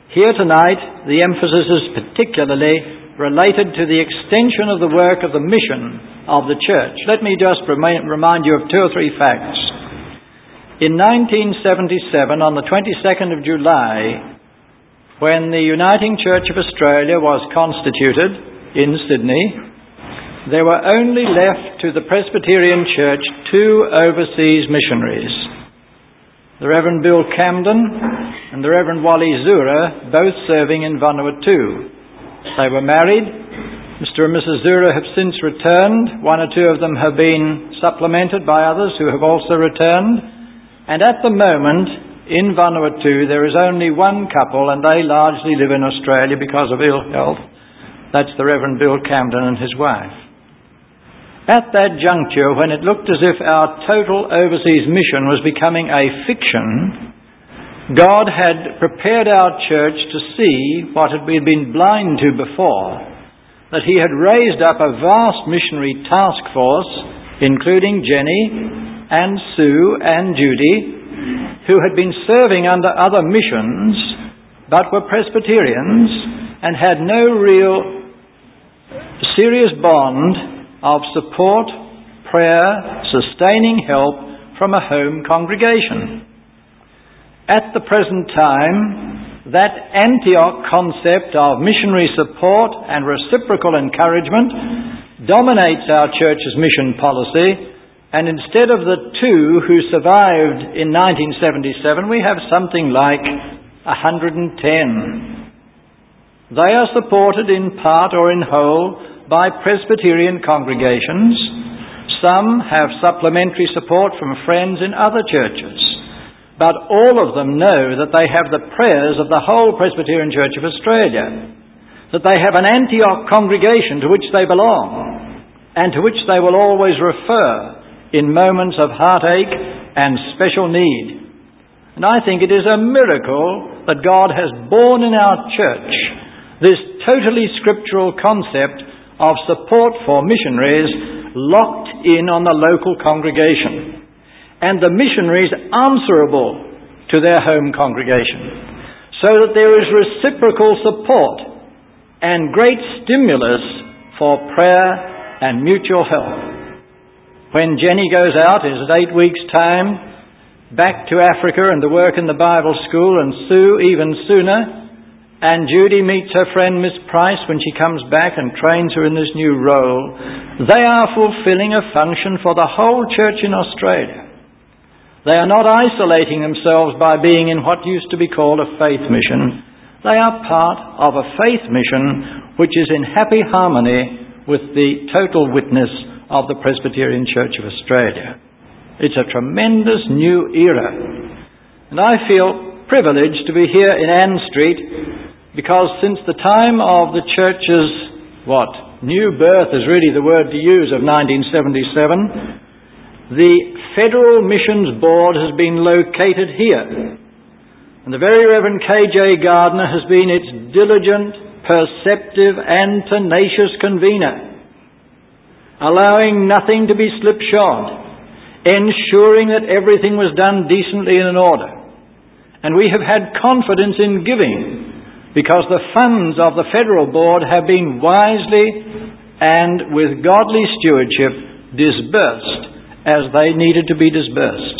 Here tonight, the emphasis is particularly related to the extension of the work of the mission of the church. Let me just remind you of two or three facts. In 1977, on the 22nd of July, when the Uniting Church of Australia was constituted in Sydney, there were only left to the Presbyterian Church two overseas missionaries, the Reverend Bill Camden and the Reverend Wally Zura, both serving in Vanuatu. They were married. Mr. and Mrs. Zura have since returned. One or two of them have been supplemented by others who have also returned. And at the moment, in Vanuatu, there is only one couple, and they largely live in Australia because of ill health. That's the Reverend Bill Camden and his wife. At that juncture, when it looked as if our total overseas mission was becoming a fiction, God had prepared our church to see what we had been blind to before, that He had raised up a vast missionary task force, including Jenny and Sue and Judy, who had been serving under other missions, but were Presbyterians and had no real serious bond of support, prayer, sustaining help from a home congregation. At the present time, that Antioch concept of missionary support and reciprocal encouragement dominates our church's mission policy, and instead of the two who survived in 1977, we have something like 110. They are supported in part or in whole by Presbyterian congregations. Some have supplementary support from friends in other churches. But all of them know that they have the prayers of the whole Presbyterian Church of Australia, that they have an Antioch congregation to which they belong, and to which they will always refer in moments of heartache and special need. And I think it is a miracle that God has born in our church this totally scriptural concept of support for missionaries locked in on the local congregation, and the missionaries answerable to their home congregation, so that there is reciprocal support and great stimulus for prayer and mutual help. When Jenny goes out, it is 8 weeks' time, back to Africa and the work in the Bible school, and Sue even sooner, and Judy meets her friend Miss Price when she comes back and trains her in this new role. They are fulfilling a function for the whole church in Australia. They are not isolating themselves by being in what used to be called a faith mission. They are part of a faith mission which is in happy harmony with the total witness of the Presbyterian Church of Australia. It's a tremendous new era. And I feel privileged to be here in Ann Street because since the time of the church's, new birth is really the word to use, of 1977, the Federal Missions Board has been located here. And the very Reverend K.J. Gardner has been its diligent, perceptive and tenacious convener, allowing nothing to be slipshod, ensuring that everything was done decently and in order. And we have had confidence in giving, because the funds of the Federal Board have been wisely and with godly stewardship disbursed as they needed to be disbursed.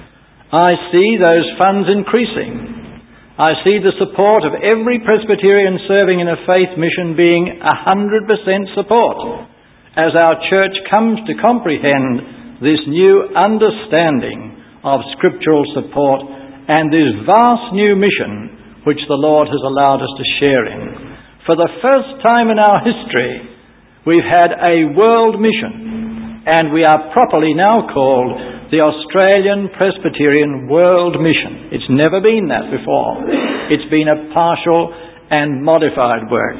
I see those funds increasing. I see the support of every Presbyterian serving in a faith mission being 100% support as our church comes to comprehend this new understanding of scriptural support and this vast new mission which the Lord has allowed us to share in. For the first time in our history, we've had a world mission, and we are properly now called the Australian Presbyterian World Mission. It's never been that before. It's been a partial and modified work.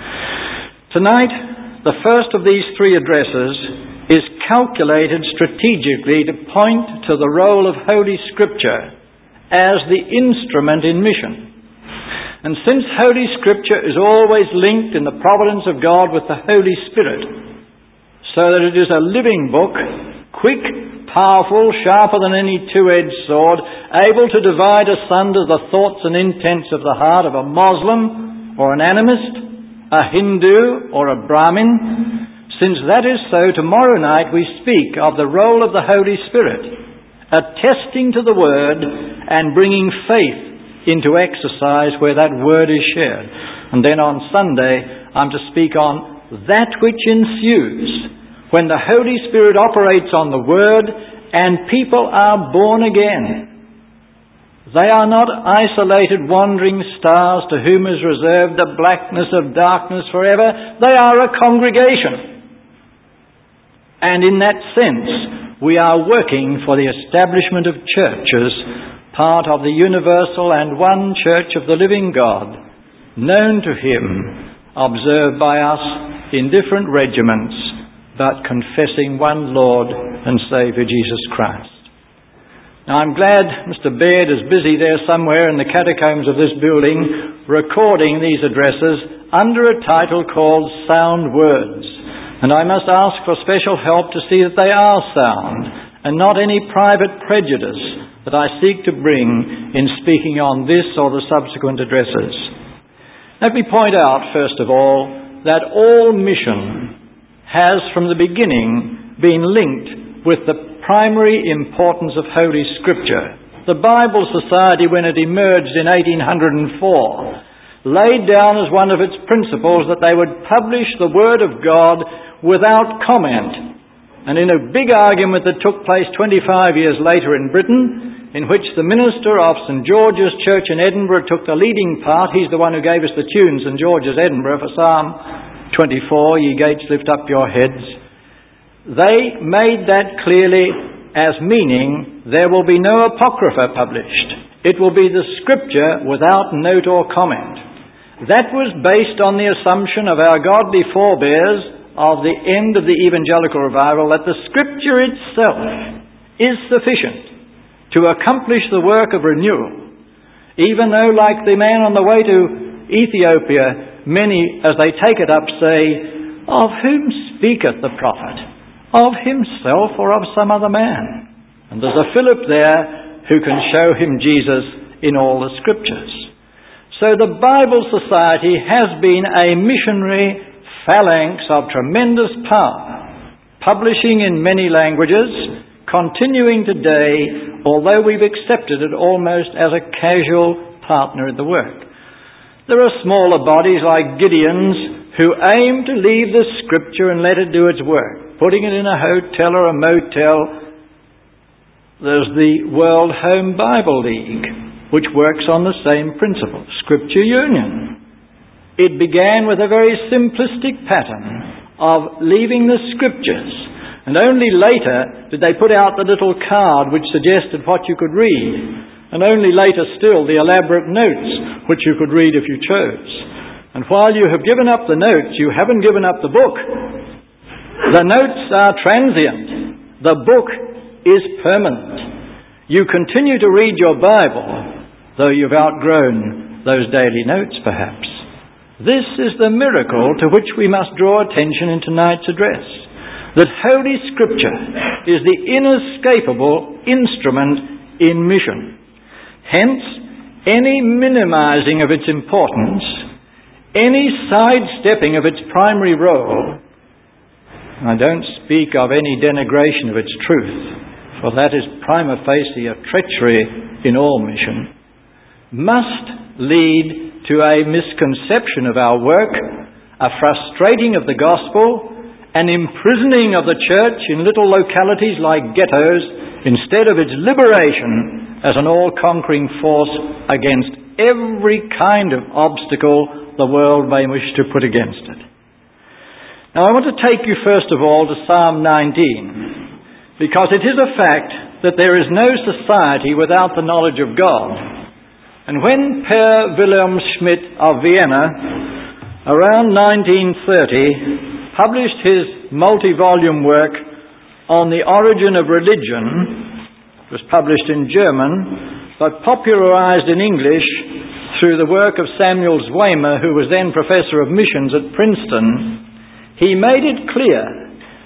Tonight, the first of these three addresses is calculated strategically to point to the role of Holy Scripture as the instrument in mission. And since Holy Scripture is always linked in the providence of God with the Holy Spirit, so that it is a living book, quick, powerful, sharper than any two-edged sword, able to divide asunder the thoughts and intents of the heart of a Muslim or an animist, a Hindu or a Brahmin. Since that is so, tomorrow night we speak of the role of the Holy Spirit, attesting to the Word and bringing faith into exercise where that Word is shared. And then on Sunday, I'm to speak on that which ensues when the Holy Spirit operates on the Word and people are born again. They are not isolated wandering stars to whom is reserved the blackness of darkness forever. They are a congregation. And in that sense, we are working for the establishment of churches, part of the universal and one church of the living God, known to Him, observed by us in different regiments, but confessing one Lord and Saviour, Jesus Christ. Now I'm glad Mr. Baird is busy there somewhere in the catacombs of this building, recording these addresses under a title called Sound Words. And I must ask for special help to see that they are sound, and not any private prejudice that I seek to bring in speaking on this or the subsequent addresses. Let me point out, first of all, that all mission has from the beginning been linked with the primary importance of Holy Scripture. The Bible Society, when it emerged in 1804, laid down as one of its principles that they would publish the Word of God without comment. And in a big argument that took place 25 years later in Britain, in which the minister of St. George's Church in Edinburgh took the leading part, he's the one who gave us the tune, St. George's Edinburgh, for Psalm 24, ye gates lift up your heads. They made that clearly as meaning there will be no apocrypha published. It will be the Scripture without note or comment. That was based on the assumption of our godly forebears of the end of the evangelical revival that the Scripture itself is sufficient to accomplish the work of renewal, even though, like the man on the way to Ethiopia, many, as they take it up, say, "Of whom speaketh the prophet? Of himself or of some other man?" And there's a Philip there who can show him Jesus in all the Scriptures. So the Bible Society has been a missionary phalanx of tremendous power, publishing in many languages, continuing today, although we've accepted it almost as a casual partner in the work. There are smaller bodies like Gideon's who aim to leave the Scripture and let it do its work, putting it in a hotel or a motel. There's the World Home Bible League, which works on the same principle, Scripture Union. It began with a very simplistic pattern of leaving the Scriptures, and only later did they put out the little card which suggested what you could read, and only later still the elaborate notes which you could read if you chose. And while you have given up the notes, you haven't given up the book. The notes are transient. The book is permanent. You continue to read your Bible, though you've outgrown those daily notes perhaps. This is the miracle to which we must draw attention in tonight's address. That Holy Scripture is the inescapable instrument in mission. Hence, any minimizing of its importance, any sidestepping of its primary role, I don't speak of any denigration of its truth, for that is prima facie a treachery in all mission, must lead to a misconception of our work, a frustrating of the gospel, an imprisoning of the church in little localities like ghettos, instead of its liberation as an all-conquering force against every kind of obstacle the world may wish to put against it. Now I want to take you first of all to Psalm 19, because it is a fact that there is no society without the knowledge of God. And when Per Wilhelm Schmidt of Vienna, around 1930, published his multi-volume work on the origin of religion, it was published in German, but popularized in English through the work of Samuel Zwemer, who was then professor of missions at Princeton, he made it clear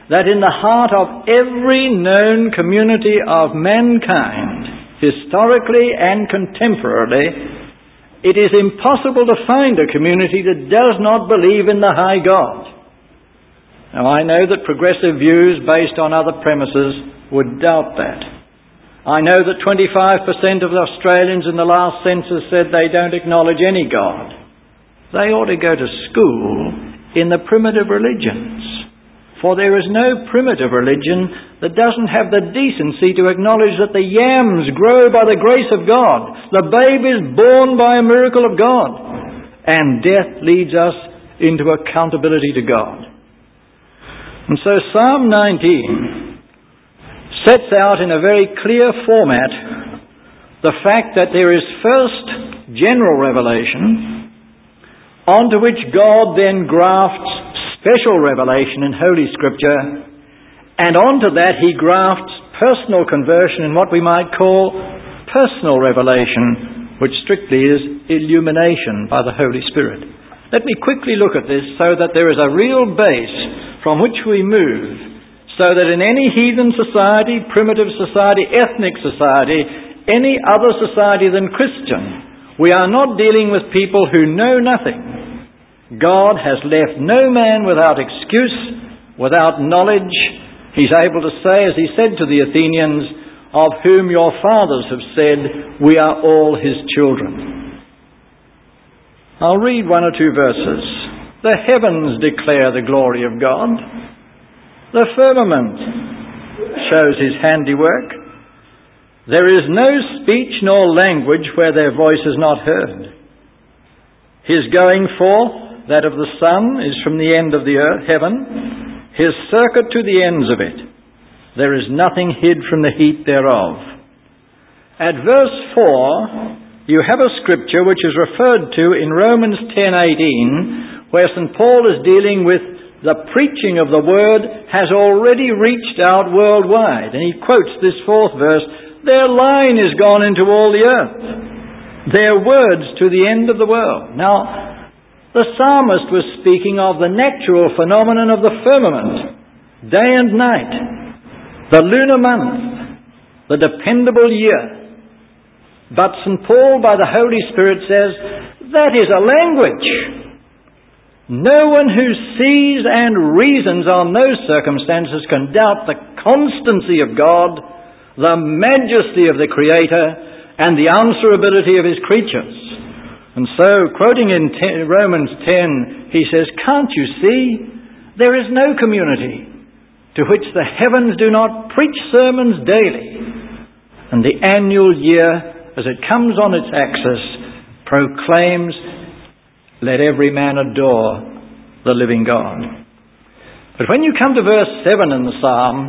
that in the heart of every known community of mankind, historically and contemporarily, it is impossible to find a community that does not believe in the high God. Now, I know that progressive views based on other premises would doubt that. I know that 25% of the Australians in the last census said they don't acknowledge any God. They ought to go to school in the primitive religions. For there is no primitive religion that doesn't have the decency to acknowledge that the yams grow by the grace of God, the babe is born by a miracle of God, and death leads us into accountability to God. And so Psalm 19 sets out in a very clear format the fact that there is first general revelation, onto which God then grafts special revelation in Holy Scripture, and onto that he grafts personal conversion in what we might call personal revelation, which strictly is illumination by the Holy Spirit. Let me quickly look at this so that there is a real base from which we move, so that in any heathen society, primitive society, ethnic society, any other society than Christian, we are not dealing with people who know nothing. God has left no man without excuse, without knowledge. He's able to say, as he said to the Athenians, of whom your fathers have said, we are all his children. I'll read one or two verses. The heavens declare the glory of God. The firmament shows his handiwork. There is no speech nor language where their voice is not heard. His going forth, that of the sun, is from the end of the earth, heaven, his circuit to the ends of it. There is nothing hid from the heat thereof. At verse 4, you have a scripture which is referred to in Romans 10:18, where St. Paul is dealing with the preaching of the word has already reached out worldwide. And he quotes this fourth verse, their line is gone into all the earth, their words to the end of the world. Now, the psalmist was speaking of the natural phenomenon of the firmament, day and night, the lunar month, the dependable year. But St. Paul, by the Holy Spirit, says, that is a language. No one who sees and reasons on those circumstances can doubt the constancy of God, the majesty of the Creator, and the answerability of his creatures. And so, quoting in Romans 10, he says, can't you see? There is no community to which the heavens do not preach sermons daily, and the annual year, as it comes on its axis, proclaims, let every man adore the living God. But when you come to verse 7 in the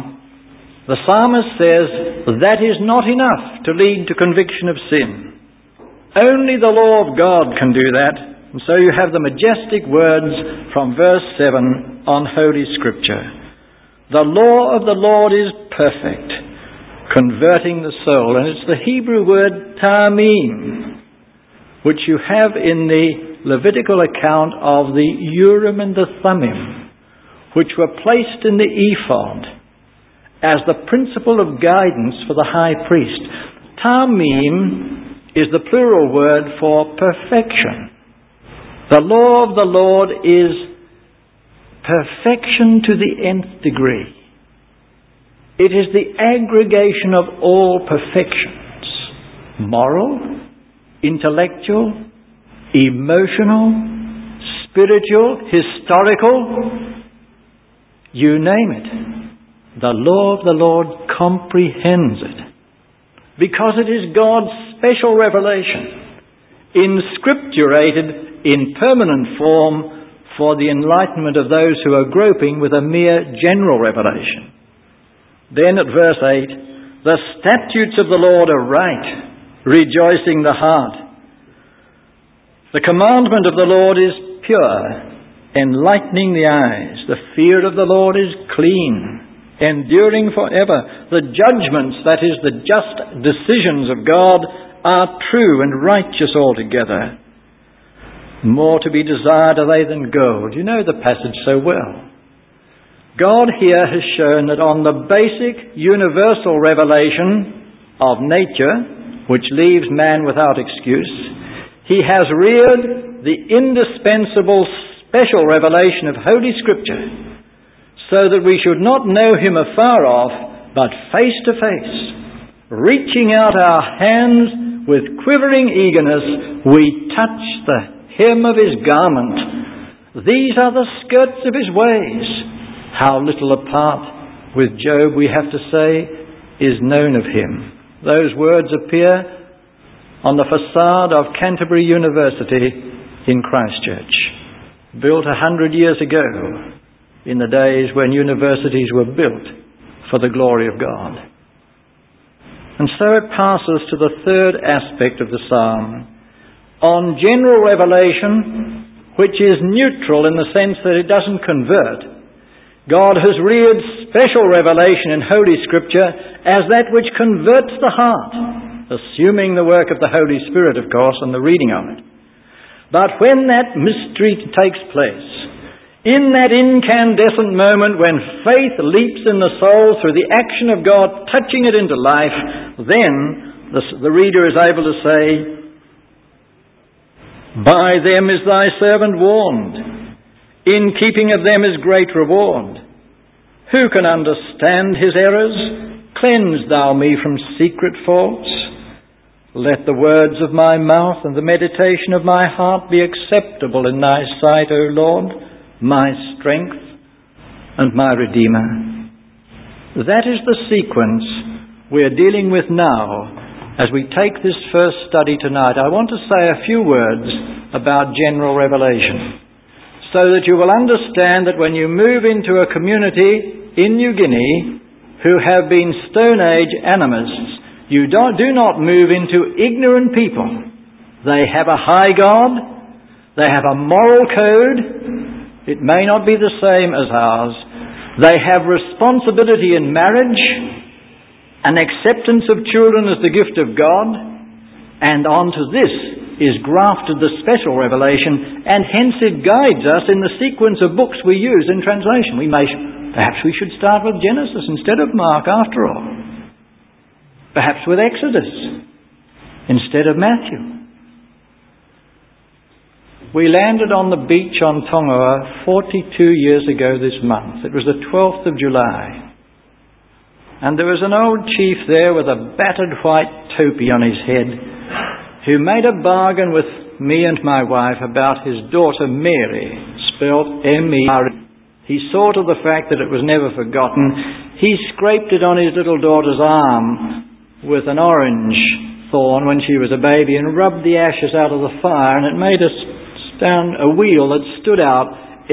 psalmist says, that is not enough to lead to conviction of sin. Only the law of God can do that. And so you have the majestic words from verse 7 on Holy Scripture. The law of the Lord is perfect, converting the soul. And it's the Hebrew word tamim, which you have in the Levitical account of the Urim and the Thummim, which were placed in the ephod as the principle of guidance for the high priest. Tamim is the plural word for perfection. The law of the Lord is perfection to the nth degree. It is the aggregation of all perfections, moral, intellectual, emotional, spiritual, historical, you name it. The law of the Lord comprehends it, because it is God's special revelation, inscripturated in permanent form for the enlightenment of those who are groping with a mere general revelation. Then at verse 8, the statutes of the Lord are right, rejoicing the heart. The commandment of the Lord is pure, enlightening the eyes. The fear of the Lord is clean, enduring forever. The judgments, that is, the just decisions of God, are true and righteous altogether. More to be desired are they than gold. You know the passage so well. God here has shown that on the basic universal revelation of nature, which leaves man without excuse, he has reared the indispensable special revelation of Holy Scripture, so that we should not know him afar off, but face to face. Reaching out our hands with quivering eagerness, we touch the hem of his garment. These are the skirts of his ways. How little apart with Job, we have to say, is known of him. Those words appear on the facade of Canterbury University in Christchurch, built 100 years ago, in the days when universities were built for the glory of God. And so it passes to the third aspect of the psalm, on general revelation, which is neutral in the sense that it doesn't convert. God has reared special revelation in Holy Scripture as that which converts the heart, assuming the work of the Holy Spirit, of course, and the reading of it. But when that mystery takes place, in that incandescent moment when faith leaps in the soul through the action of God touching it into life, then the reader is able to say, "By them is thy servant warned. In keeping of them is great reward. Who can understand his errors? Cleanse thou me from secret faults. Let the words of my mouth and the meditation of my heart be acceptable in thy sight, O Lord, my strength and my Redeemer." That is the sequence we're dealing with now as we take this first study tonight. I want to say a few words about general revelation, so that you will understand that when you move into a community in New Guinea who have been Stone Age animists, you do not move into ignorant people. They have a high God. They have a moral code. It may not be the same as ours. They have responsibility in marriage, an acceptance of children as the gift of God, and onto this is grafted the special revelation, and hence it guides us in the sequence of books we use in translation. Perhaps we should start with Genesis instead of Mark, after all. Perhaps with Exodus instead of Matthew. We landed on the beach on Tongawa 42 years ago this month. It was the 12th of July. And there was an old chief there with a battered white topi on his head, who made a bargain with me and my wife about his daughter Mary, spelled M-E-R. He saw to the fact that it was never forgotten. He scraped it on his little daughter's arm with an orange thorn when she was a baby and rubbed the ashes out of the fire, and it made a wheel that stood out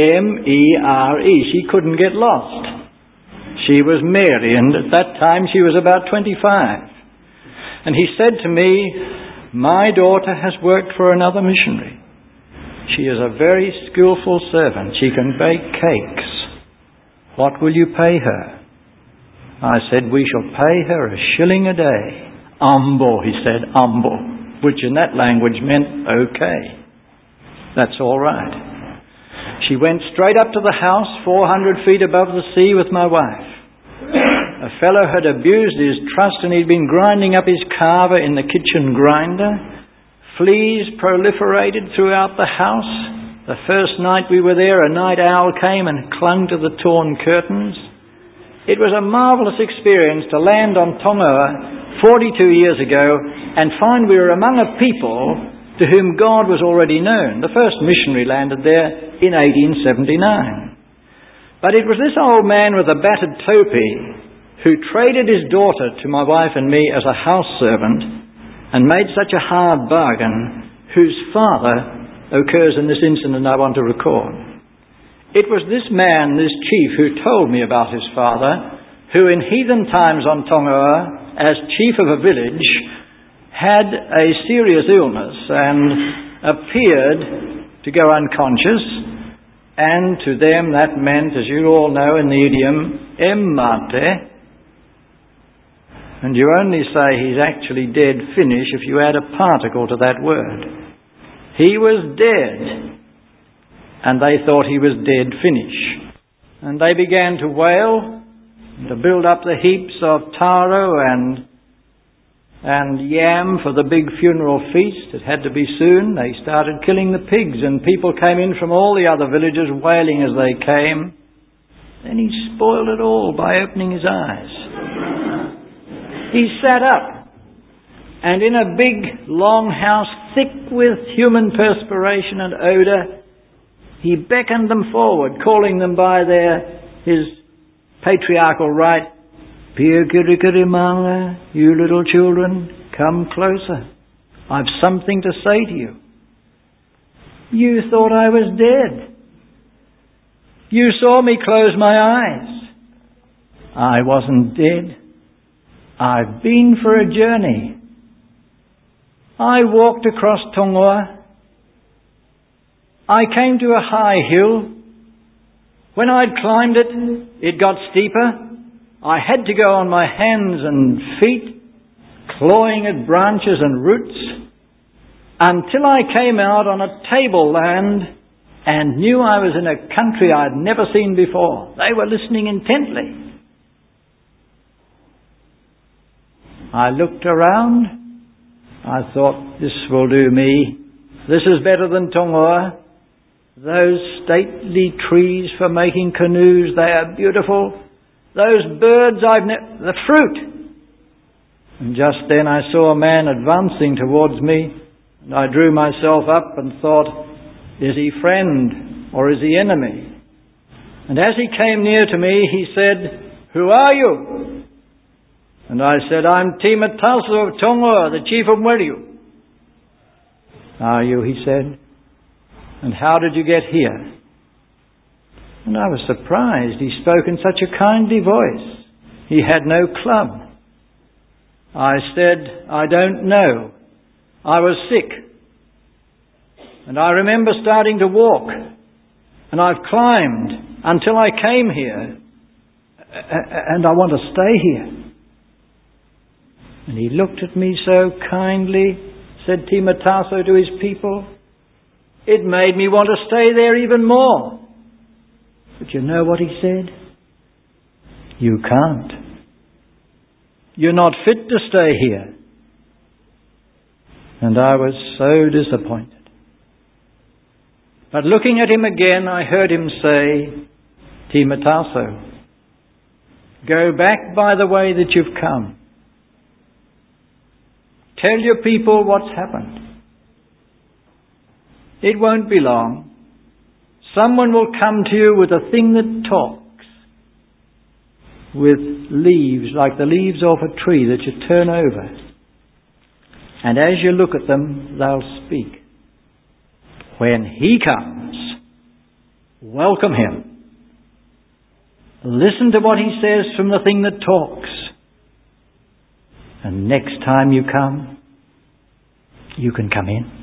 M-E-R-E. She couldn't get lost. She was Mary, and at that time she was about 25. And he said to me, "My daughter has worked for another missionary. She is a very skillful servant. She can bake cakes. What will you pay her?" I said, "We shall pay her $1 a day. Ambo," he said, ambo, which in that language meant okay. That's all right. She went straight up to the house, 400 feet above the sea, with my wife. A fellow had abused his trust and he'd been grinding up his carver in the kitchen grinder. Fleas proliferated throughout the house. The first night we were there, a night owl came and clung to the torn curtains. It was a marvellous experience to land on Tongawa 42 years ago and find we were among a people to whom God was already known. The first missionary landed there in 1879. But it was this old man with a battered topi who traded his daughter to my wife and me as a house servant and made such a hard bargain, whose father occurs in this incident I want to record. It was this man, this chief, who told me about his father, who in heathen times on Tongawa, as chief of a village, had a serious illness and appeared to go unconscious, and to them that meant, as you all know in the idiom, emmate. And you only say he's actually dead finish if you add a particle to that word. He was dead, and they thought he was dead finish. and they began to wail, to build up the heaps of taro and yam for the big funeral feast. It had to be soon. They started killing the pigs, and people came in from all the other villages wailing as they came. Then he spoiled it all by opening his eyes. He sat up, and in a big, long house, thick with human perspiration and odour, he beckoned them forward, calling them by his patriarchal right. Piakirikarimanga, you little children, come closer. I've something to say to you. You thought I was dead. You saw me close my eyes. I wasn't dead. I've been for a journey. I walked across Tongoa. I came to a high hill. When I'd climbed it, it got steeper. I had to go on my hands and feet, clawing at branches and roots, until I came out on a tableland and knew I was in a country I'd never seen before. They were listening intently. I looked around. I thought, this will do me. This is better than Tongoa. Those stately trees for making canoes, they are beautiful. Those birds the fruit. And just then I saw a man advancing towards me, and I drew myself up and thought, is he friend or is he enemy? And as he came near to me, he said, who are you? And I said, I'm Timataso of Tongoa, the chief of Mweriu. Are you, he said, and how did you get here? And I was surprised. He spoke in such a kindly voice. He had no club. I said, I don't know. I was sick. And I remember starting to walk. And I've climbed until I came here. And I want to stay here. And he looked at me so kindly, said Timataso to his people. It made me want to stay there even more. But you know what he said? You can't. You're not fit to stay here. And I was so disappointed. But looking at him again, I heard him say, Timataso, go back by the way that you've come. Tell your people what's happened. It won't be long. Someone will come to you with a thing that talks, with leaves, like the leaves off a tree that you turn over. And as you look at them, they'll speak. When he comes, welcome him. Listen to what he says from the thing that talks. And next time you come, you can come in.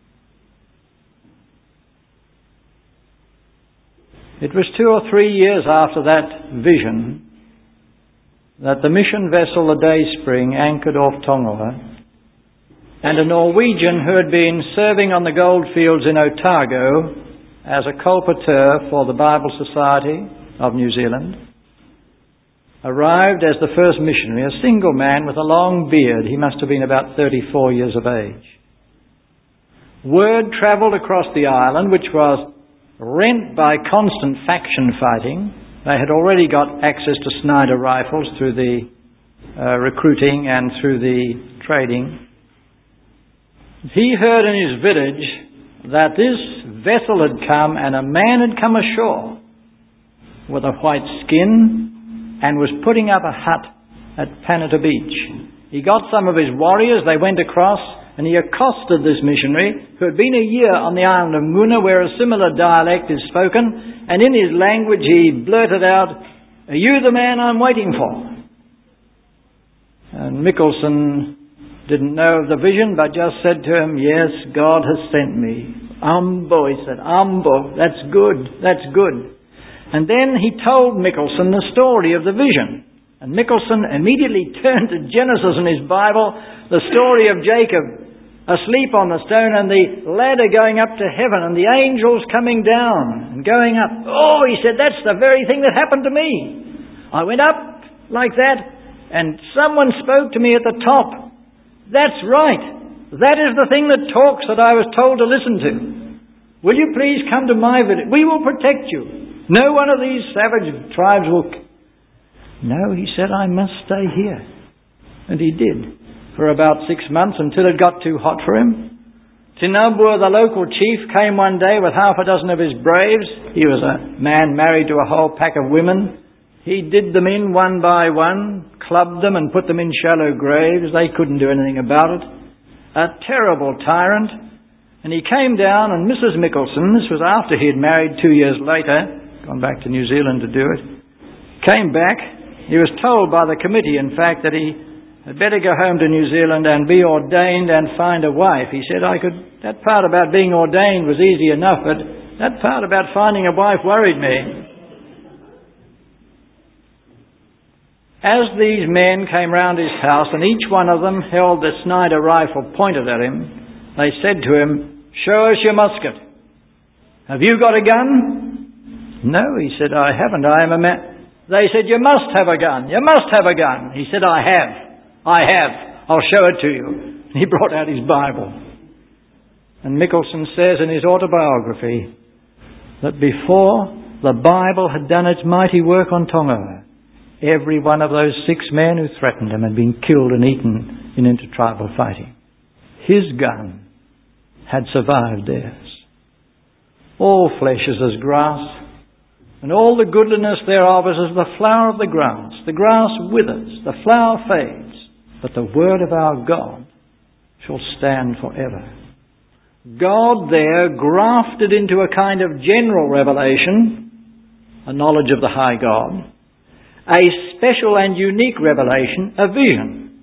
It was 2 or 3 years after that vision that the mission vessel, the Dayspring, anchored off Tongoa, and a Norwegian who had been serving on the goldfields in Otago as a colporteur for the Bible Society of New Zealand, arrived as the first missionary, a single man with a long beard. He must have been about 34 years of age. Word travelled across the island, which was rent by constant faction fighting. They had already got access to Snider rifles through the recruiting and through the trading. He heard in his village that this vessel had come and a man had come ashore with a white skin and was putting up a hut at Panata Beach. He got some of his warriors, they went across, and he accosted this missionary who had been a year on the island of Muna, where a similar dialect is spoken, and in his language he blurted out, are you the man I'm waiting for? And Mickelson didn't know of the vision, but just said to him, yes, God has sent me. Ambo, he said, Ambo, that's good, that's good. And then he told Mickelson the story of the vision. And Mickelson immediately turned to Genesis in his Bible, the story of Jacob, asleep on the stone, and the ladder going up to heaven, and the angels coming down and going up. Oh, he said, that's the very thing that happened to me. I went up like that, and someone spoke to me at the top. That's right. That is the thing that talks that I was told to listen to. Will you please come to my village? We will protect you. No one of these savage tribes will... No, he said, I must stay here. And he did. For about 6 months, until it got too hot for him. Tinabur, the local chief, came one day with half a dozen of his braves. He was a man married to a whole pack of women. He did them in one by one, clubbed them and put them in shallow graves. They couldn't do anything about it. A terrible tyrant. And he came down, and Mrs. Mickelson, this was after he had married 2 years later, gone back to New Zealand to do it, came back. He was told by the committee, in fact, that he I'd better go home to New Zealand and be ordained and find a wife. He said, that part about being ordained was easy enough, but that part about finding a wife worried me. As these men came round his house, and each one of them held the Snider rifle pointed at him, they said to him, show us your musket. Have you got a gun? No, he said, I haven't. I am a man. They said, you must have a gun. You must have a gun. He said, I have. I'll show it to you. He brought out his Bible. And Mickelson says in his autobiography that before the Bible had done its mighty work on Tonga, every one of those 6 men who threatened him had been killed and eaten in intertribal fighting. His gun had survived theirs. All flesh is as grass, and all the goodliness thereof is as the flower of the grass. The grass withers, the flower fades, but the word of our God shall stand forever. God there grafted into a kind of general revelation, a knowledge of the high God, a special and unique revelation, a vision,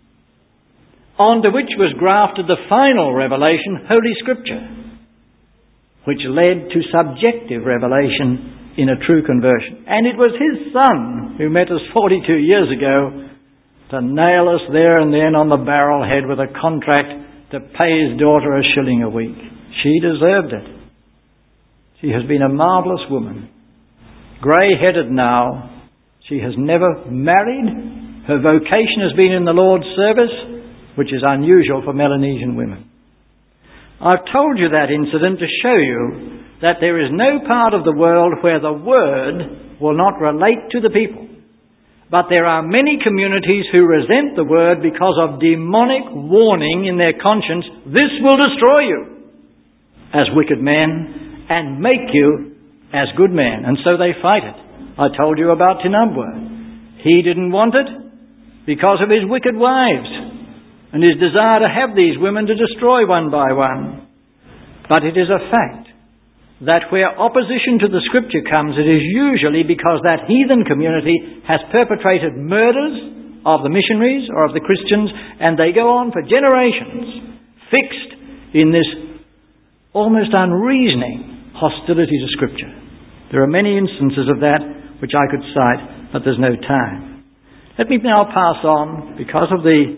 onto which was grafted the final revelation, Holy Scripture, which led to subjective revelation in a true conversion. And it was His Son who met us 42 years ago to nail us there and then on the barrel head with a contract to pay his daughter $1 a week. She deserved it. She has been a marvellous woman. Grey-headed now. She has never married. Her vocation has been in the Lord's service, which is unusual for Melanesian women. I've told you that incident to show you that there is no part of the world where the Word will not relate to the people. But there are many communities who resent the Word because of demonic warning in their conscience, this will destroy you as wicked men and make you as good men. And so they fight it. I told you about Tinabur. He didn't want it because of his wicked wives and his desire to have these women to destroy one by one. But it is a fact that where opposition to the Scripture comes, it is usually because that heathen community has perpetrated murders of the missionaries or of the Christians, and they go on for generations, fixed in this almost unreasoning hostility to Scripture. There are many instances of that which I could cite, but there's no time. Let me now pass on, because of the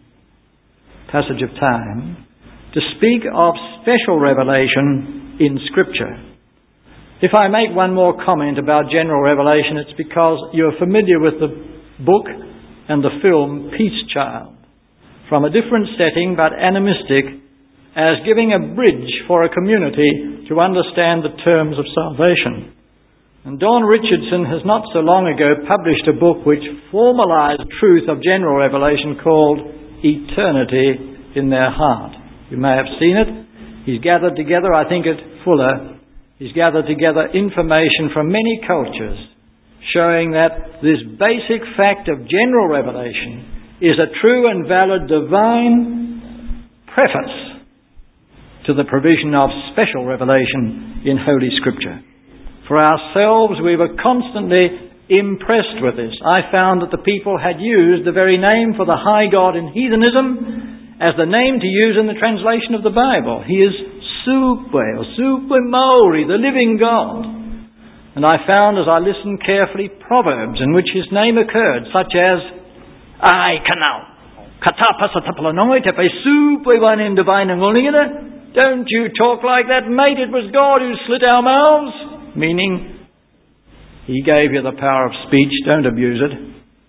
passage of time, to speak of special revelation in Scripture. If I make one more comment about general revelation, it's because you're familiar with the book and the film Peace Child, from a different setting but animistic, as giving a bridge for a community to understand the terms of salvation. And Don Richardson has not so long ago published a book which formalized truth of general revelation called Eternity in Their Heart. You may have seen it. He's gathered together, I think at Fuller, he's gathered together information from many cultures showing that this basic fact of general revelation is a true and valid divine preface to the provision of special revelation in Holy Scripture. For ourselves, we were constantly impressed with this. I found that the people had used the very name for the high God in heathenism as the name to use in the translation of the Bible. He is Supwe, or Supwe Maori, the living God. And I found as I listened carefully proverbs in which his name occurred, such as Ai Kanau, Don't you talk like that, mate. It was God who slit our mouths. Meaning, He gave you the power of speech. Don't abuse it.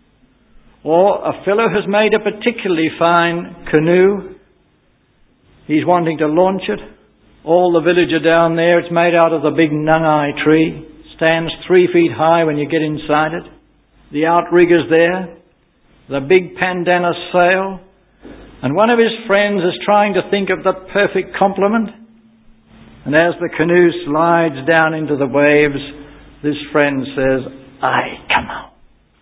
Or a fellow has made a particularly fine canoe. He's wanting to launch it. All the village are down there. It's made out of the big nungai tree. Stands 3 feet high when you get inside it. The outrigger's there. The big pandanus sail. And one of his friends is trying to think of the perfect compliment. And as the canoe slides down into the waves, this friend says, "Ai, kamau.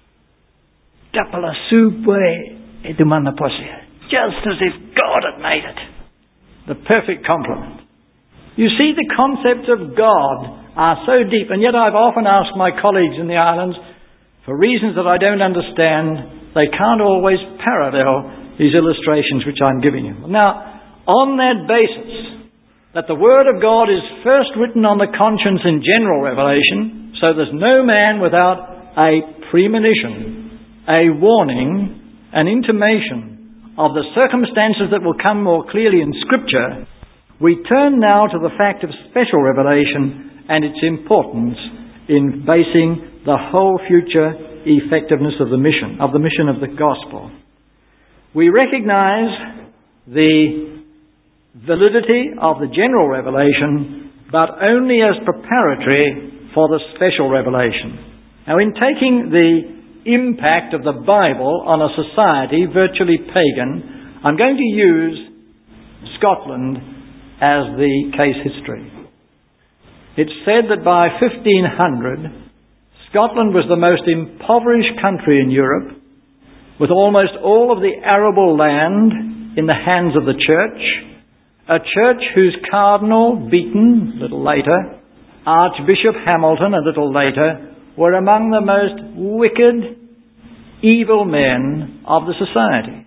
Kapala supwe edumana posia." Just as if God had made it. The perfect compliment. You see, the concepts of God are so deep, and yet I've often asked my colleagues in the islands, for reasons that I don't understand, they can't always parallel these illustrations which I'm giving you. Now, on that basis, that the Word of God is first written on the conscience in general revelation, so there's no man without a premonition, a warning, an intimation of the circumstances that will come more clearly in Scripture, we turn now to the fact of special revelation and its importance in basing the whole future effectiveness of the mission of the gospel. We recognize the validity of the general revelation, but only as preparatory for the special revelation. Now, in taking the impact of the Bible on a society virtually pagan, I'm going to use Scotland as the case history. It's said that by 1500, Scotland was the most impoverished country in Europe, with almost all of the arable land in the hands of the church, a church whose Cardinal Beaton, a little later, Archbishop Hamilton, a little later, were among the most wicked, evil men of the society.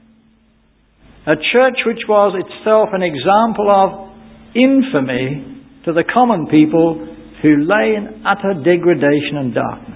A church which was itself an example of infamy to the common people who lay in utter degradation and darkness.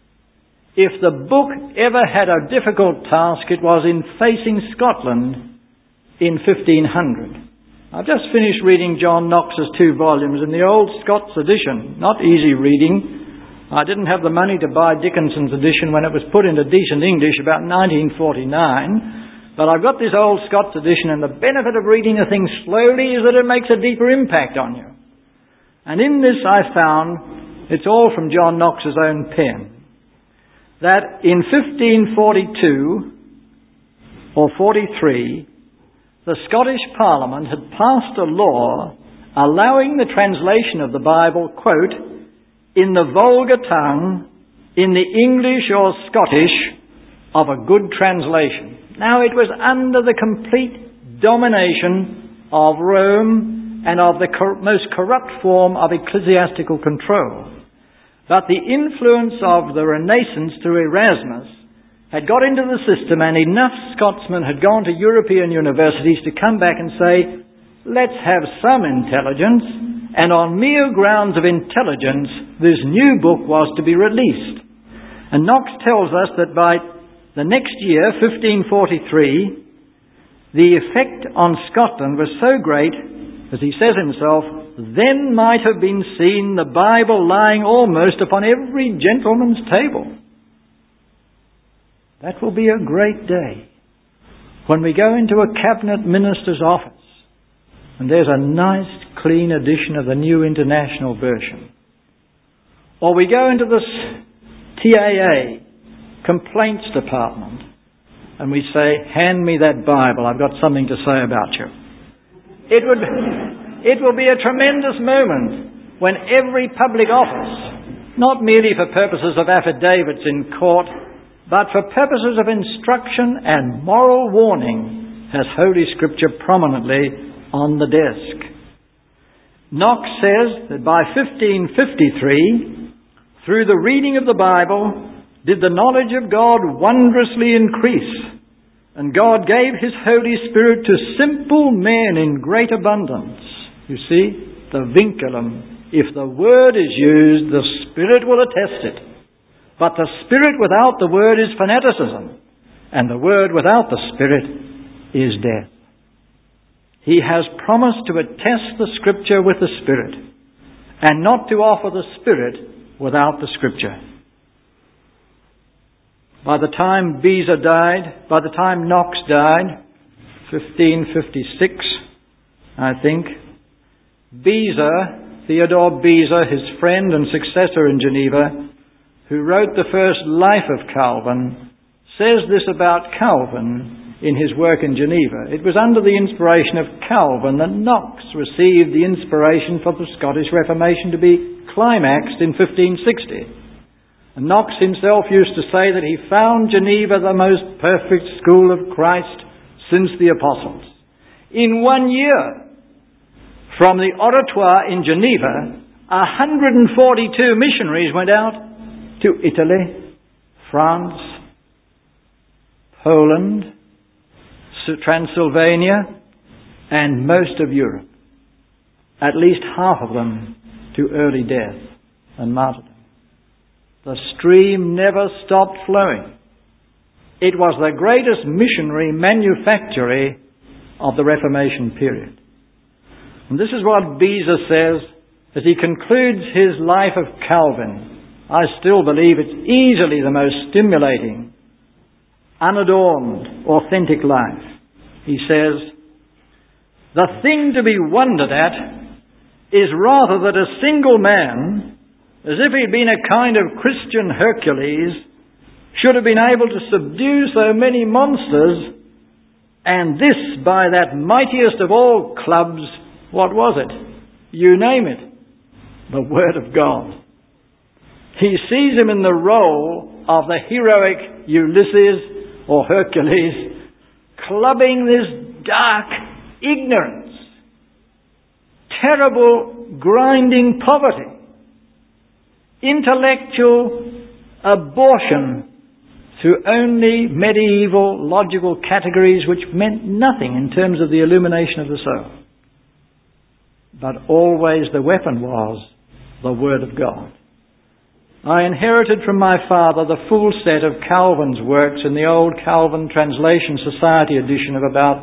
If the book ever had a difficult task, it was in facing Scotland in 1500. I've just finished reading John Knox's 2 volumes in the old Scots edition. Not easy reading. I didn't have the money to buy Dickinson's edition when it was put into decent English about 1949. But I've got this old Scots edition, and the benefit of reading a thing slowly is that it makes a deeper impact on you. And in this I found, it's all from John Knox's own pen, that in 1542 or 43, the Scottish Parliament had passed a law allowing the translation of the Bible, quote, in the vulgar tongue, in the English or Scottish of a good translation. Now, it was under the complete domination of Rome and of the most corrupt form of ecclesiastical control. But the influence of the Renaissance through Erasmus had got into the system, and enough Scotsmen had gone to European universities to come back and say, let's have some intelligence, and on mere grounds of intelligence, this new book was to be released. And Knox tells us that by the next year, 1543, the effect on Scotland was so great, as he says himself, then might have been seen the Bible lying almost upon every gentleman's table. That will be a great day when we go into a cabinet minister's office and there's a nice, clean edition of the New International Version. Or we go into the TAA, Complaints Department, and we say, hand me that Bible, I've got something to say about you. It will be a tremendous moment when every public office, not merely for purposes of affidavits in court, but for purposes of instruction and moral warning, has Holy Scripture prominently on the desk. Knox says that by 1553, through the reading of the Bible, did the knowledge of God wondrously increase, and God gave His Holy Spirit to simple men in great abundance. You see, the vinculum. If the Word is used, the Spirit will attest it. But the Spirit without the Word is fanaticism, and the Word without the Spirit is death. He has promised to attest the Scripture with the Spirit, and not to offer the Spirit without the Scripture. By the time Knox died, 1556, I think, Theodore Beza, his friend and successor in Geneva, who wrote the first life of Calvin, says this about Calvin in his work in Geneva. It was under the inspiration of Calvin that Knox received the inspiration for the Scottish Reformation to be climaxed in 1560. And Knox himself used to say that he found Geneva the most perfect school of Christ since the Apostles. In 1 year, from the Oratoire in Geneva, 142 missionaries went out to Italy, France, Poland, Transylvania, and most of Europe. At least half of them to early death and martyrdom. The stream never stopped flowing. It was the greatest missionary manufactory of the Reformation period. And this is what Beza says as he concludes his life of Calvin. I still believe it's easily the most stimulating, unadorned, authentic life. He says, "The thing to be wondered at is rather that a single man, as if he'd been a kind of Christian Hercules, should have been able to subdue so many monsters, and this by that mightiest of all clubs, what was it? You name it, the Word of God." He sees him in the role of the heroic Ulysses or Hercules, clubbing this dark ignorance, terrible grinding poverty, intellectual abortion through only medieval logical categories which meant nothing in terms of the illumination of the soul. But always the weapon was the Word of God. I inherited from my father the full set of Calvin's works in the old Calvin Translation Society edition of about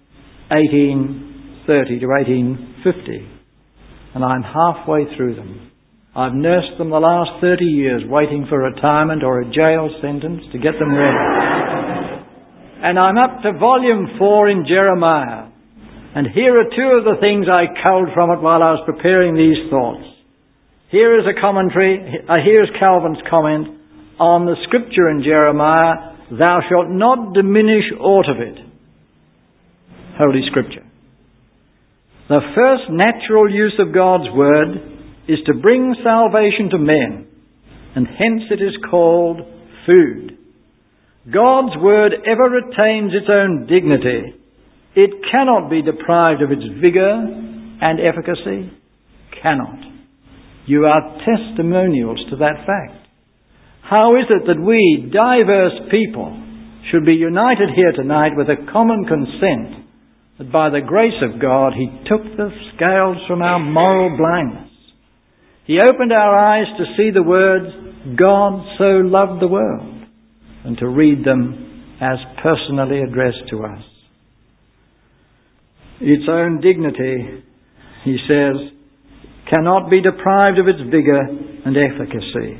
1830 to 1850. And I'm halfway through them. I've nursed them the last 30 years, waiting for retirement or a jail sentence to get them ready. And I'm up to volume 4 in Jeremiah. And here are two of the things I culled from it while I was preparing these thoughts. Here is a commentary, here's Calvin's comment on the Scripture in Jeremiah, "Thou shalt not diminish aught of it." Holy Scripture. The first natural use of God's Word is to bring salvation to men, and hence it is called food. God's Word ever retains its own dignity. It cannot be deprived of its vigour and efficacy. Cannot. You are testimonials to that fact. How is it that we, diverse people, should be united here tonight with a common consent that by the grace of God He took the scales from our moral blindness. He opened our eyes to see the words, "God so loved the world," and to read them as personally addressed to us. Its own dignity, he says, cannot be deprived of its vigour and efficacy.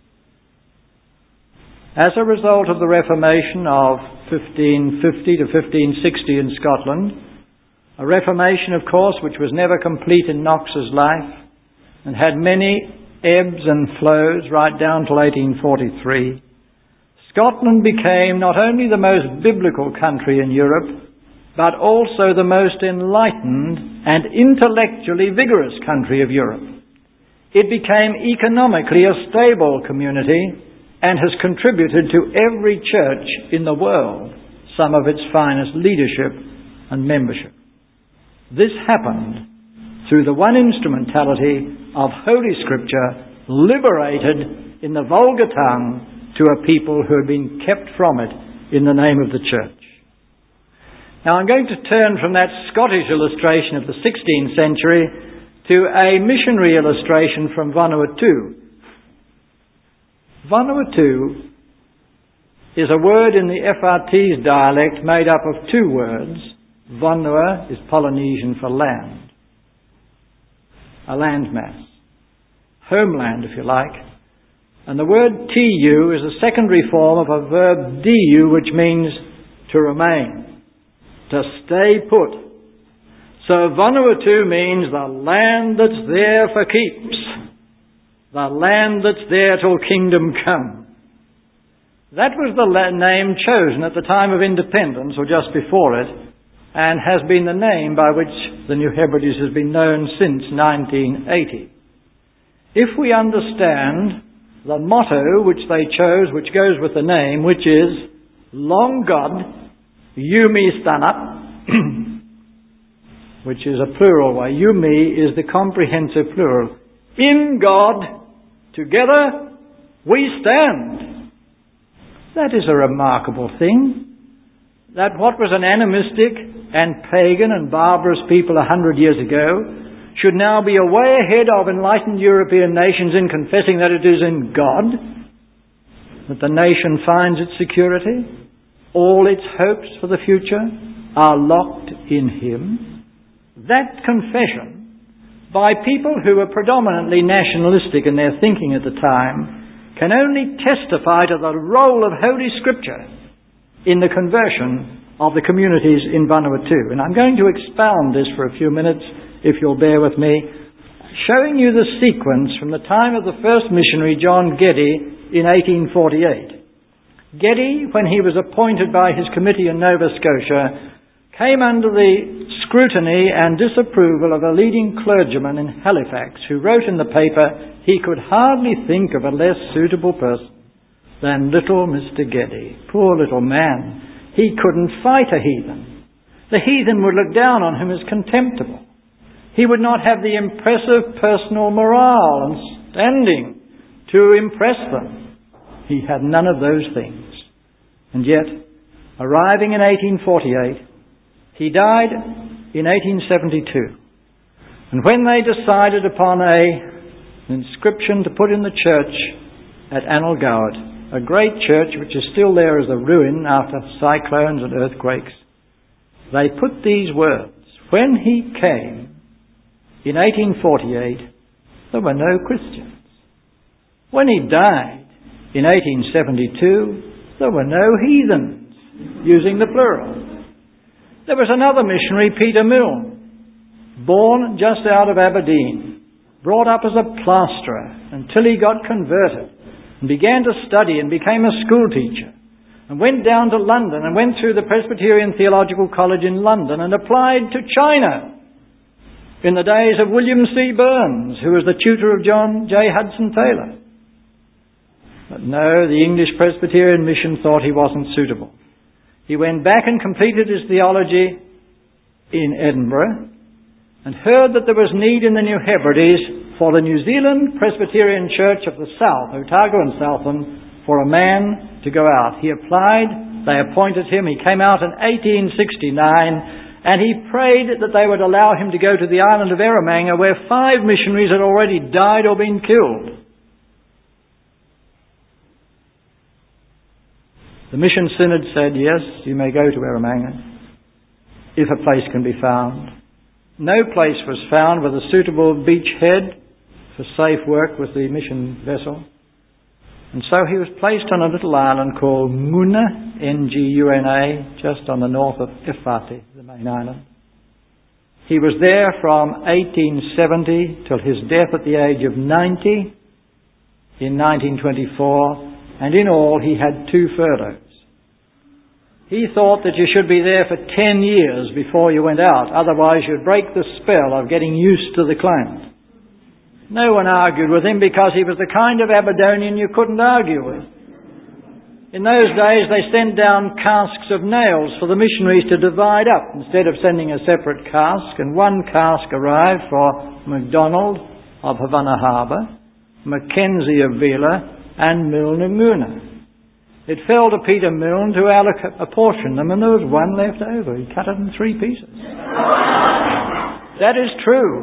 As a result of the Reformation of 1550 to 1560 in Scotland, a Reformation, of course, which was never complete in Knox's life and had many ebbs and flows right down till 1843, Scotland became not only the most biblical country in Europe, but also the most enlightened and intellectually vigorous country of Europe. It became economically a stable community and has contributed to every church in the world some of its finest leadership and membership. This happened through the one instrumentality of Holy Scripture liberated in the vulgar tongue to a people who had been kept from it in the name of the church. Now I'm going to turn from that Scottish illustration of the 16th century to a missionary illustration from Vanuatu. Vanuatu is a word in the FRT's dialect made up of two words. Vanua is Polynesian for land, a landmass, homeland if you like. And the word tu is a secondary form of a verb du, which means to remain, to stay put. So Vanuatu means the land that's there for keeps, the land that's there till kingdom come. That was the name chosen at the time of independence, or just before it, and has been the name by which the New Hebrides has been known since 1980. If we understand the motto which they chose, which goes with the name, which is Long God, Yumi Stanap, which is a plural way. Yumi is the comprehensive plural. In God, together, we stand. That is a remarkable thing. That what was an animistic and pagan and barbarous people 100 years ago should now be a way ahead of enlightened European nations in confessing that it is in God that the nation finds its security. All its hopes for the future are locked in Him. That confession, by people who were predominantly nationalistic in their thinking at the time, can only testify to the role of Holy Scripture in the conversion of the communities in Vanuatu. And I'm going to expound this for a few minutes, if you'll bear with me, showing you the sequence from the time of the first missionary, John Geddy, in 1848. Geddy, when he was appointed by his committee in Nova Scotia, came under the scrutiny and disapproval of a leading clergyman in Halifax, who wrote in the paper he could hardly think of a less suitable person than little Mr. Geddy. Poor little man. He couldn't fight a heathen. The heathen would look down on him as contemptible. He would not have the impressive personal morale and standing to impress them. He had none of those things. And yet, arriving in 1848, he died in 1872. And when they decided upon an inscription to put in the church at Annelgowd, a great church which is still there as a ruin after cyclones and earthquakes, they put these words: when he came in 1848, there were no Christians. When he died in 1872, there were no heathens, using the plural. There was another missionary, Peter Milne, born just out of Aberdeen, brought up as a plasterer until he got converted and began to study and became a school teacher, and went down to London and went through the Presbyterian Theological College in London and applied to China in the days of William C. Burns, who was the tutor of John J. Hudson Taylor. But no, the English Presbyterian mission thought he wasn't suitable. He went back and completed his theology in Edinburgh and heard that there was need in the New Hebrides for the New Zealand Presbyterian Church of the South, Otago and Southland, for a man to go out. He applied, they appointed him, he came out in 1869, and he prayed that they would allow him to go to the island of Eromanga, where 5 missionaries had already died or been killed. The Mission Synod said, yes, you may go to Eromanga, if a place can be found. No place was found with a suitable beachhead for safe work with the mission vessel. And so he was placed on a little island called Nguna, Nguna, just on the north of Efate, the main island. He was there from 1870 till his death at the age of 90 in 1924. And in all, he had 2 furloughs. He thought that you should be there for 10 years before you went out. Otherwise, you'd break the spell of getting used to the climate. No one argued with him because he was the kind of Aberdonian you couldn't argue with. In those days, they sent down casks of nails for the missionaries to divide up instead of sending a separate cask. And 1 cask arrived for MacDonald of Havana Harbour, Mackenzie of Vila, and Milne of Nguna. It fell to Peter Milne to apportion them, and there was 1 left over. He cut it in 3 pieces. That is true.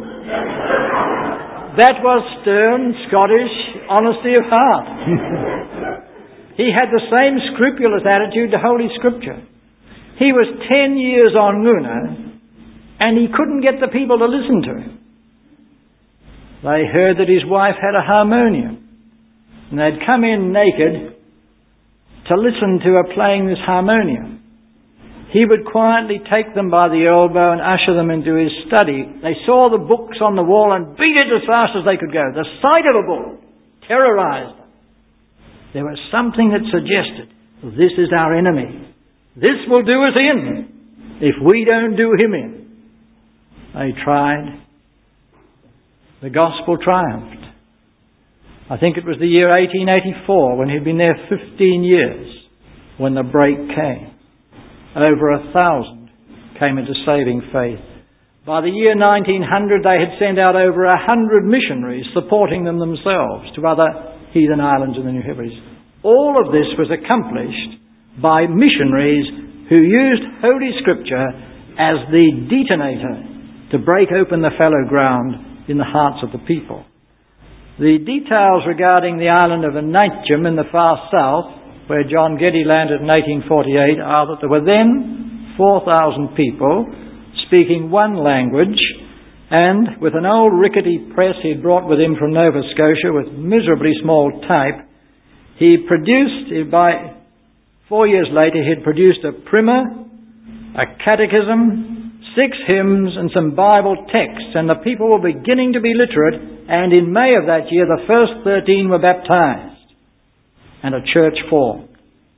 That was stern Scottish honesty of heart. He had the same scrupulous attitude to Holy Scripture. He was 10 years on Nguna, and he couldn't get the people to listen to him. They heard that his wife had a harmonium, and they'd come in naked to listen to her playing this harmonium. He would quietly take them by the elbow and usher them into his study. They saw the books on the wall and beat it as fast as they could go. The sight of a book terrorized them. There was something that suggested, this is our enemy. This will do us in if we don't do him in. They tried. The gospel triumphed. I think it was the year 1884, when he'd been there 15 years, when the break came. Over 1,000 came into saving faith. By the year 1900, they had sent out over 100 missionaries, supporting them themselves, to other heathen islands in the New Hebrides. All of this was accomplished by missionaries who used Holy Scripture as the detonator to break open the fallow ground in the hearts of the people. The details regarding the island of Aneityum in the far south, where John Geddy landed in 1848, are that there were then 4,000 people speaking one language, and with an old rickety press he'd brought with him from Nova Scotia with miserably small type, he produced, by 4 years later, he'd produced a primer, a catechism, 6 hymns and some Bible texts, and the people were beginning to be literate, and in May of that year the first 13 were baptized and a church formed.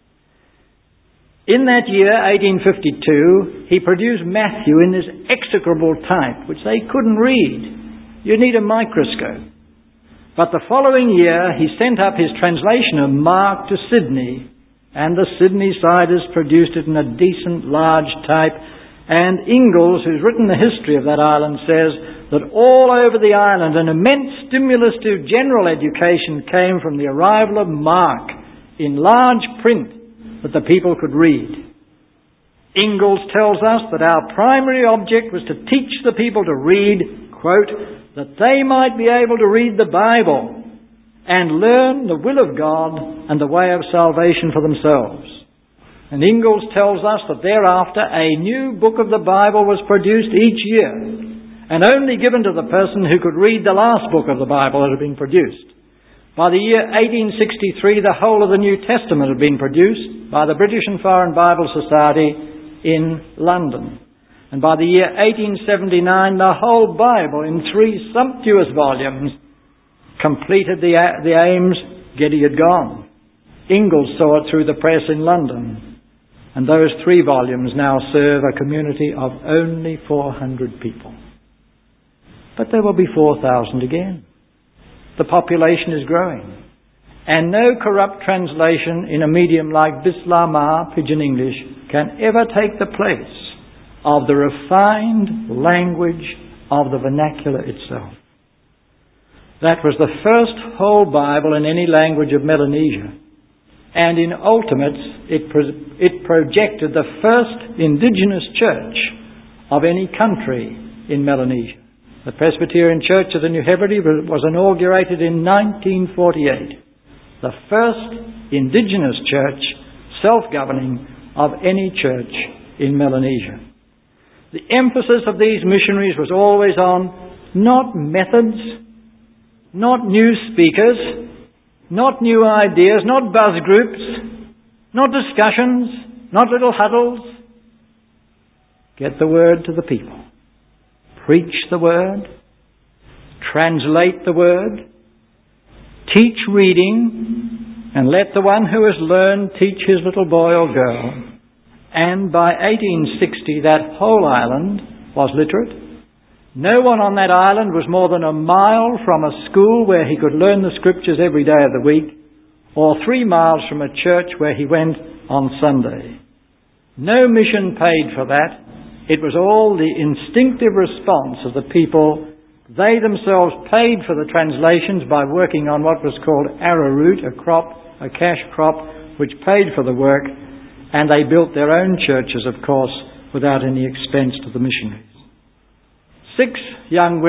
In that year, 1852, he produced Matthew in this execrable type, which they couldn't read. You need a microscope. But the following year he sent up his translation of Mark to Sydney, and the Sydney Siders produced it in a decent large type. And Ingalls, who's written the history of that island, says that all over the island an immense stimulus to general education came from the arrival of Mark in large print that the people could read. Ingalls tells us that our primary object was to teach the people to read, quote, that they might be able to read the Bible and learn the will of God and the way of salvation for themselves. And Ingalls tells us that thereafter a new book of the Bible was produced each year, and only given to the person who could read the last book of the Bible that had been produced. By the year 1863, the whole of the New Testament had been produced by the British and Foreign Bible Society in London. And by the year 1879, the whole Bible in 3 sumptuous volumes completed the aims Geddy had gone. Ingalls saw it through the press in London. And those 3 volumes now serve a community of only 400 people. But there will be 4,000 again. The population is growing. And no corrupt translation in a medium like Bislama, Pidgin English, can ever take the place of the refined language of the vernacular itself. That was the first whole Bible in any language of Melanesia. And in ultimates, it projected the first indigenous church of any country in Melanesia. The Presbyterian Church of the New Hebrides was inaugurated in 1948. The first indigenous church, self-governing, of any church in Melanesia. The emphasis of these missionaries was always on not methods, not new speakers, not new ideas, not buzz groups, not discussions, not little huddles. Get the word to the people. Preach the word. Translate the word. Teach reading. And let the one who has learned teach his little boy or girl. And by 1860 that whole island was literate. No one on that island was more than a mile from a school where he could learn the Scriptures every day of the week, or 3 miles from a church where he went on Sunday. No mission paid for that. It was all the instinctive response of the people. They themselves paid for the translations by working on what was called arrowroot, a cash crop, which paid for the work, and they built their own churches, of course, without any expense to the missionaries. 6 young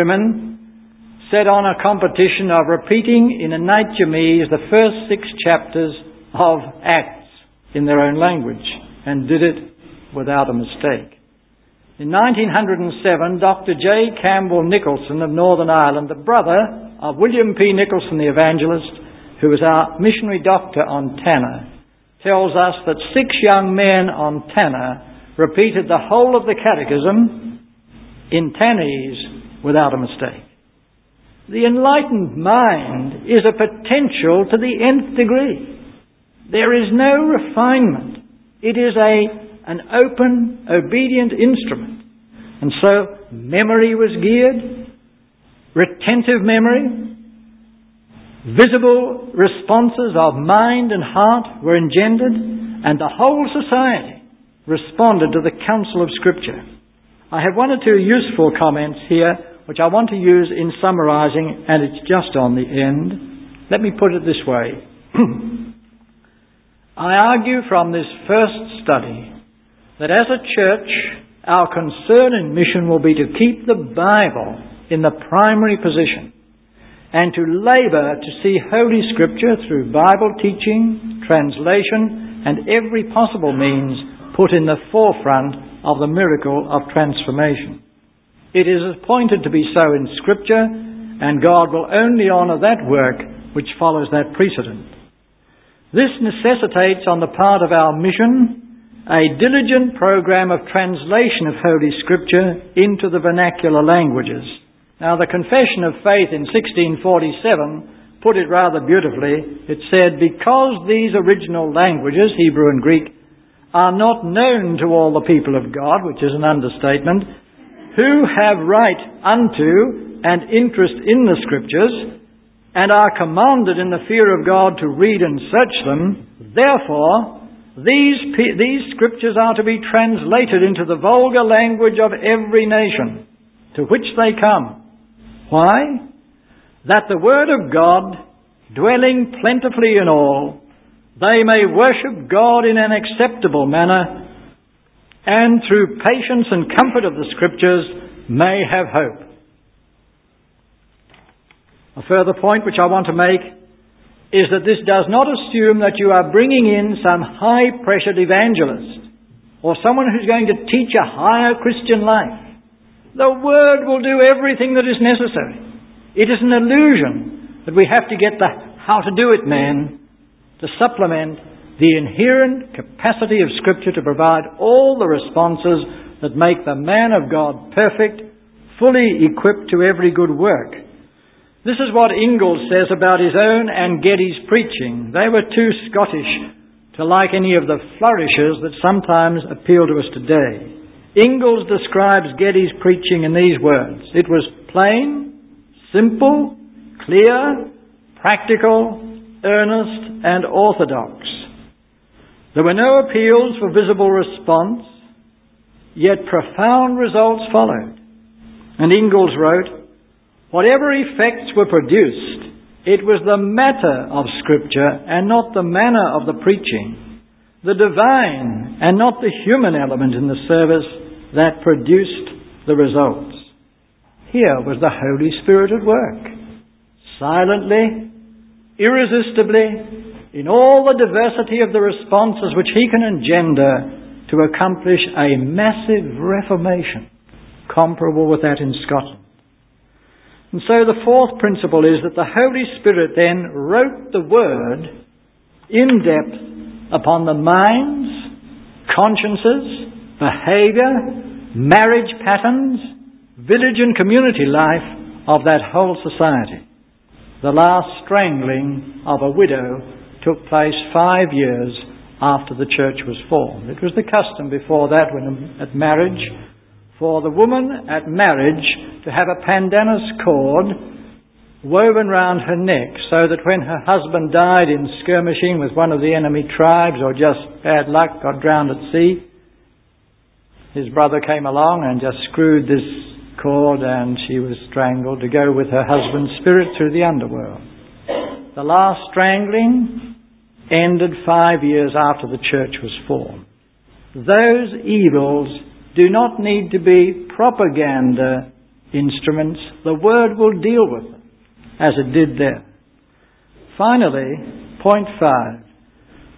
women set on a competition of repeating in Aneityumese the first 6 chapters of Acts in their own language and did it without a mistake. In 1907, Dr. J. Campbell Nicholson of Northern Ireland, the brother of William P. Nicholson the evangelist, who was our missionary doctor on Tanna, tells us that 6 young men on Tanna repeated the whole of the catechism in Tannese without a mistake. The enlightened mind is a potential to the nth degree. There is no refinement. It is an open, obedient instrument. And so memory was geared, retentive memory, visible responses of mind and heart were engendered, and the whole society responded to the counsel of Scripture. I have one or two useful comments here which I want to use in summarising, and it's just on the end. Let me put it this way. I argue from this first study that as a church, our concern in mission will be to keep the Bible in the primary position and to labour to see Holy Scripture through Bible teaching, translation, and every possible means put in the forefront of the miracle of transformation. It is appointed to be so in Scripture, and God will only honour that work which follows that precedent. This necessitates on the part of our mission a diligent program of translation of Holy Scripture into the vernacular languages. Now, the Confession of Faith in 1647 put it rather beautifully. It said, because these original languages, Hebrew and Greek, are not known to all the people of God, which is an understatement, who have right unto and interest in the Scriptures, and are commanded in the fear of God to read and search them, therefore these Scriptures are to be translated into the vulgar language of every nation to which they come. Why? That the Word of God, dwelling plentifully in all, they may worship God in an acceptable manner, and through patience and comfort of the Scriptures may have hope. A further point which I want to make is that this does not assume that you are bringing in some high-pressured evangelist or someone who's going to teach a higher Christian life. The Word will do everything that is necessary. It is an illusion that we have to get the how-to-do-it man to supplement the inherent capacity of Scripture to provide all the responses that make the man of God perfect, fully equipped to every good work. This is what Ingalls says about his own and Geddes' preaching. They were too Scottish to like any of the flourishes that sometimes appeal to us today. Ingalls describes Geddes' preaching in these words. It was plain, simple, clear, practical, earnest, and orthodox. There were no appeals for visible response, yet profound results followed. And Ingalls wrote, whatever effects were produced, it was the matter of Scripture and not the manner of the preaching, the divine and not the human element in the service that produced the results. Here was the Holy Spirit at work, silently, irresistibly, in all the diversity of the responses which He can engender to accomplish a massive reformation, comparable with that in Scotland. And so the fourth principle is that the Holy Spirit then wrote the Word in depth upon the minds, consciences, behaviour, marriage patterns, village and community life of that whole society. The last strangling of a widow took place 5 years after the church was formed. It was the custom before that, when at marriage, for the woman at marriage to have a pandanus cord woven round her neck, so that when her husband died in skirmishing with one of the enemy tribes, or just bad luck, got drowned at sea, his brother came along and just screwed this cord, and she was strangled to go with her husband's spirit through the underworld. The last strangling ended 5 years after the church was formed. Those evils do not need to be propaganda instruments. The Word will deal with them, as it did there. Finally, point 5.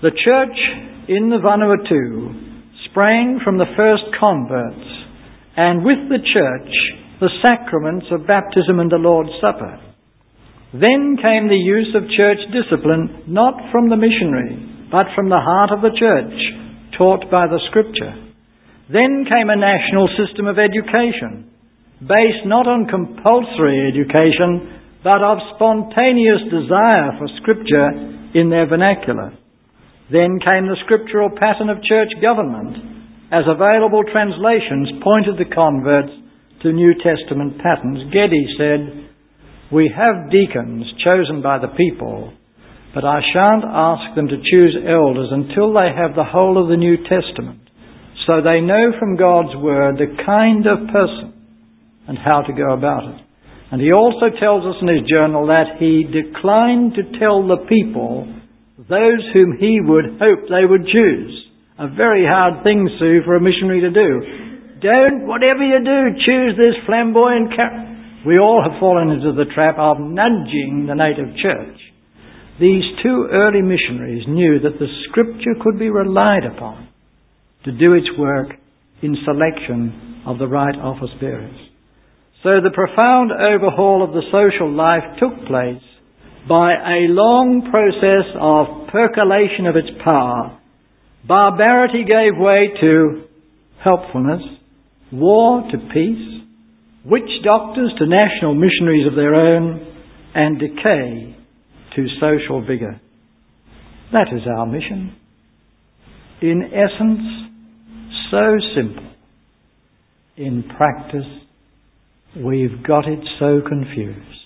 The church in the Vanuatu sprang from the first converts, and with the church the sacraments of baptism and the Lord's Supper. Then came the use of church discipline, not from the missionary, but from the heart of the church, taught by the Scripture. Then came a national system of education, based not on compulsory education, but of spontaneous desire for Scripture in their vernacular. Then came the scriptural pattern of church government, as available translations pointed the converts to New Testament patterns. Geddy said, "We have deacons chosen by the people, but I shan't ask them to choose elders until they have the whole of the New Testament, so they know from God's Word the kind of person and how to go about it." And he also tells us in his journal that he declined to tell the people those whom he would hope they would choose. A very hard thing, Sue, for a missionary to do. Don't, whatever you do, choose this flamboyant character. We all have fallen into the trap of nudging the native church. These two early missionaries knew that the Scripture could be relied upon to do its work in selection of the right office bearers. So the profound overhaul of the social life took place by a long process of percolation of its power. Barbarity gave way to helpfulness, war to peace, witch doctors to national missionaries of their own, and decay to social vigour. That is our mission. In essence, so simple. In practice, we've got it so confused.